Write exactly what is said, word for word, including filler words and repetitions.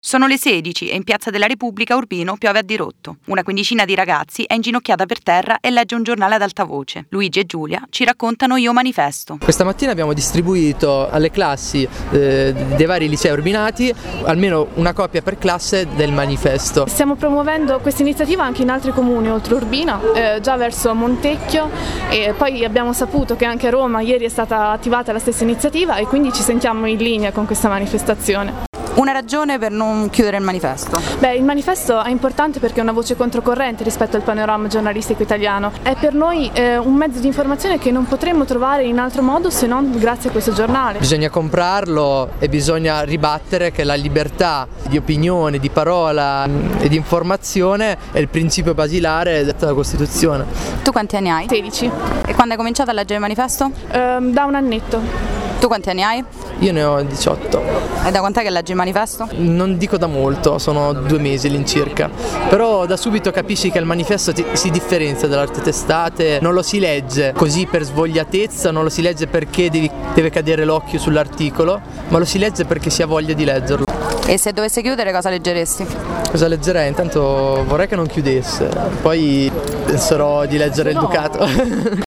Sono le sedici e in Piazza della Repubblica a Urbino piove a dirotto. Una quindicina di ragazzi è inginocchiata per terra e legge un giornale ad alta voce. Luigi e Giulia ci raccontano Io Manifesto. Questa mattina abbiamo distribuito alle classi eh, dei vari licei urbinati almeno una copia per classe del manifesto. Stiamo promuovendo questa iniziativa anche in altri comuni oltre Urbino, eh, già verso Montecchio, e poi abbiamo saputo che anche a Roma ieri è stata attivata la stessa iniziativa e quindi ci sentiamo in linea con questa manifestazione. Una ragione per non chiudere il manifesto? Beh, il manifesto è importante perché è una voce controcorrente rispetto al panorama giornalistico italiano. È per noi eh, un mezzo di informazione che non potremmo trovare in altro modo se non grazie a questo giornale. Bisogna comprarlo e bisogna ribattere che la libertà di opinione, di parola e di informazione è il principio basilare detto dalla Costituzione. Tu quanti anni hai? sedici. E quando hai cominciato a leggere il manifesto? Eh, da un annetto. Tu quanti anni hai? Io ne ho diciotto. E da quant'è che leggi il manifesto? Non dico da molto, sono due mesi all'incirca, però da subito capisci che il manifesto ti, si differenzia dalle altre testate, non lo si legge così per svogliatezza, non lo si legge perché devi, deve cadere l'occhio sull'articolo, ma lo si legge perché si ha voglia di leggerlo. E se dovesse chiudere cosa leggeresti? Cosa leggerei? Intanto vorrei che non chiudesse, poi penserò di leggere il Ducato.